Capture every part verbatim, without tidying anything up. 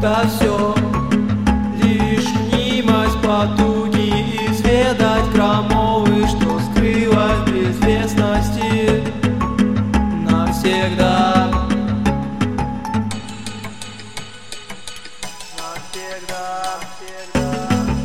будто все лишь мнимость, потуги изведать крамолы, что скрылось в безвестности навсегда. Навсегда, навсегда.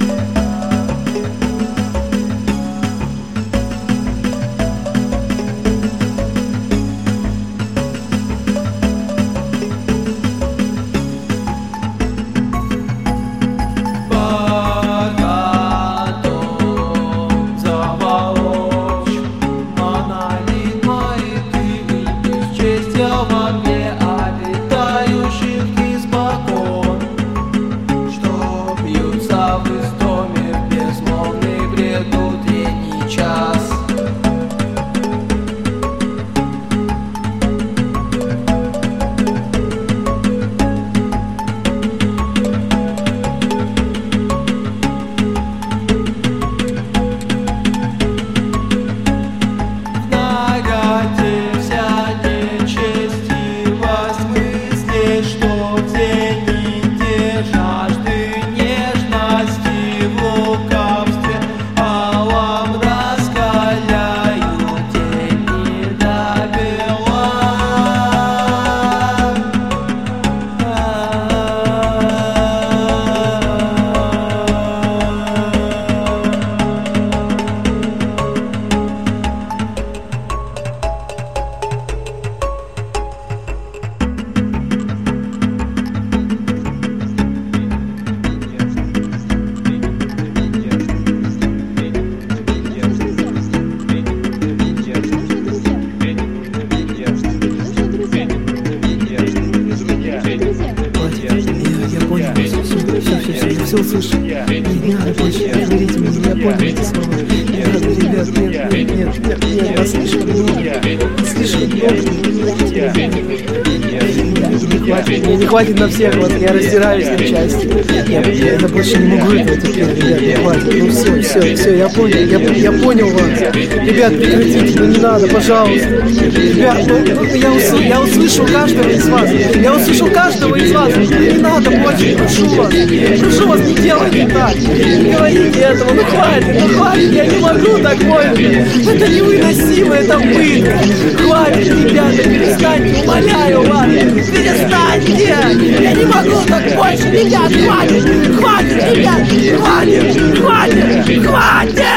Все услышу. Не надо больше говорить мне, я понял эти слова. Не надо, ребят, нет, нет, нет, нет, нет, вас слишком много. Слишком много. Не хватит, мне не хватит на всех, вот я раздираюсь на части. Я, я, я больше не могу этого теперь, ребят, не хватит. Ну все, все, все, я понял, я, я понял вас. Ребят, прекратите, ну не надо, пожалуйста. Ребят, ну, ну я, усл, я услышал каждого из вас. Я услышал каждого из вас. Не надо больше, прошу вас. Прошу вас, не делайте так. Не говорите этого, ну хватит, ну хватит, я не могу так больше. Это невыносимо, это пытка. Хватит, ребята, перестаньте, умоляю вас. Перестаньте! Я не могу так больше, ребят, хватит! Хватит, ребят! Хватит! Хватит! Хватит!